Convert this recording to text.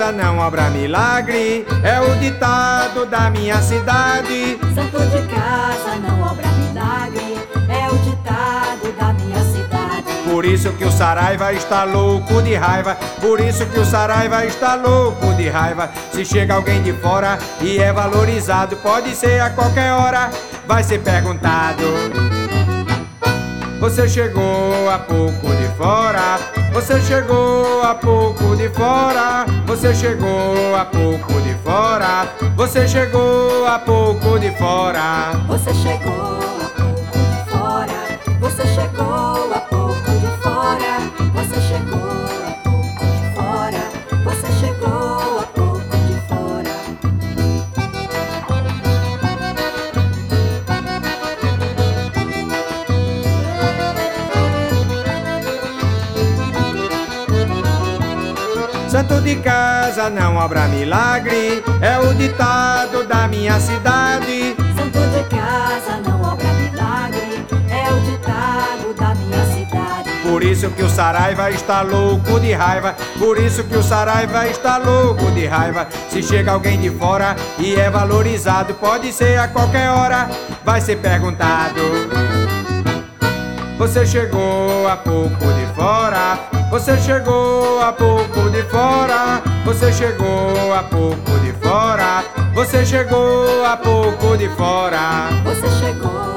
casa não obra milagre, é o ditado da minha cidade. Santo de casa não obra milagre, é o ditado da minha cidade. Por isso que o Saraiva está louco de raiva, por isso que o Saraiva está louco de raiva. Se chega alguém de fora e é valorizado, pode ser a qualquer hora, vai ser perguntado: você chegou há pouco de fora, você chegou há pouco de fora, você chegou há pouco de fora, você chegou há pouco de fora. Você chegou há pouco de fora, você chegou há pouco de fora, você chegou há pouco de fora, você chegou há pouco de fora. Santo de casa não obra milagre, é o ditado da minha cidade. Santo de casa não obra milagre, é o ditado da minha cidade. Por isso que o Saraiva está louco de raiva, por isso que o Saraiva está louco de raiva. Se chega alguém de fora e é valorizado, pode ser a qualquer hora, vai ser perguntado: você chegou há pouco de fora, você chegou há pouco de fora, você chegou há pouco de fora, você chegou há pouco de fora. Você chegou